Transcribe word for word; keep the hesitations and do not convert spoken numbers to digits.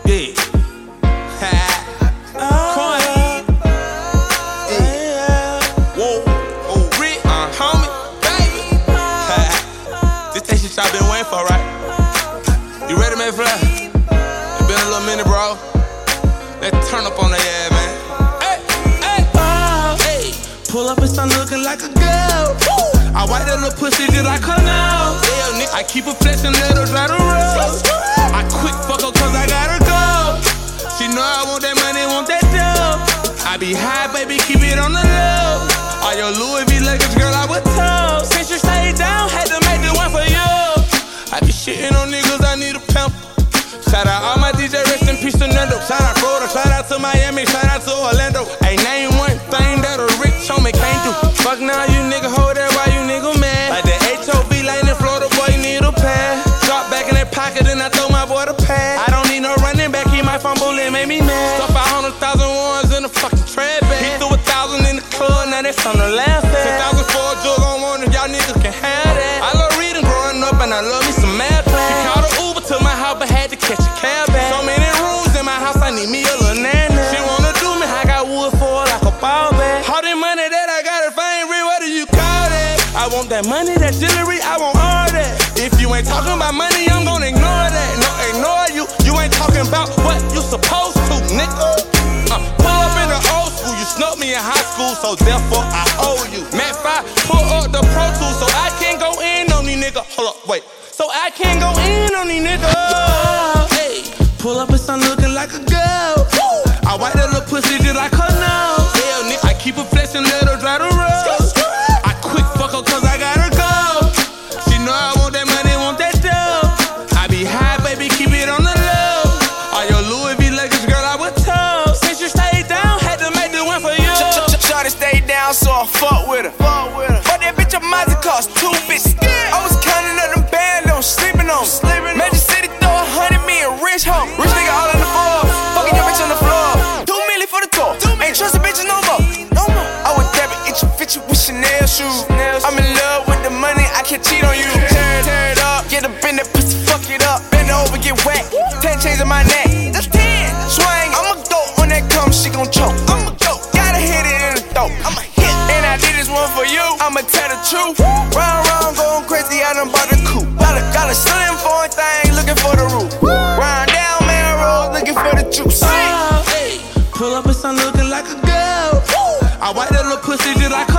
Yeah. Coin. Yeah. Whoa. Oh, Rick, uh, homie, baby. This that shit y'all been waiting for, right? You ready, man, fly? It been a little minute, bro. Let's turn up on that ass, man. Hey, hey, oh, hey. Pull up and start looking like a girl. Woo. I wipe that little pussy just like her now. Yeah, I keep a flesh and let her drive the road. I quick fuck her cause I gotta go. She know I want that money, want that dough. I be high, baby, keep it on the low. All your Louis V luggage, girl, I was told. Since you stayed down, had to make the one for you. I be shitting on niggas, I need a pimp. Shout out all my D J, rest in peace to Nando. Shout out Florida, shout out to Miami, shout out to Orlando. Ain't name one thing that a rich homie can't do. Fuck now, you nigga, hold that while you nigga mad. Like the H O B lane in Florida, boy, you need a pad. Drop back in that pocket, then I throw my boy the pad. I don't need no running back, he might fumble and make me mad. Stuff five hundred thousand ones in the fucking trap bag. He threw a thousand in the club, now that's on the last bag. ten thousand for a jug on one, if y'all niggas can have that. I love reading growing up, and I love me some math class. She called an Uber to my house, but had to catch a cab back. So many rooms in my house, I need me a little nana. She wanna do me, I got wood for her like a ball bag. All the money that I got, if I ain't real, what do you call that? I want that money, that jewelry, I want all that. If you ain't talking about money, I'm gonna ignore that. No, ignore you, you ain't talking about what you supposed to, nigga. Uh, pull up in the old school, you snuck me in high school, so therefore I owe you. Matt five, pull up the Pro Tools, so I can't go in on these niggas. Hold up, wait. So I can't go in on these niggas. Hey, pull up and start looking like a girl. Woo. I wipe that little pussy just like her now. Hell, nigga, I keep a flesh and let her drive the road. I quick fuck her cause I gotta go. She know I want that money, want that dough. I be high, baby, keep it on the low. All your Louis V luggage, girl, I was told. Since you stayed down, had to make the one for you. Shorty stayed down, so I fuck with her. But that bitch a Mazda cost two fifty. I was counting up them bands, don't sleeping on me. Magic City throw a hundred me a rich hoe. Rich nigga all on the floor, fucking your bitch on the floor. Two million for the tour, ain't trustin' bitches no more. No more. I would dab it, itch you, fit you with Chanel shoes. I'm in love with the money, I can't cheat on you. Tear it, tear it up, get up in that pussy, fuck it up. Bend over, get wet, ten chains on my neck. That's ten. Swing, I'ma go when that comes, she gon' choke. I'ma go, gotta hit it in the throat. I'ma hit, and I did this one for you. I'ma tell the truth. Round, round, going crazy, I done bought a coupe. Got a, got a slim foreign thing, looking for the roof. Round down, man, road, looking for the juice. Oh, hey. Pull up and start looking like a girl. Woo. I wipe that little pussy just like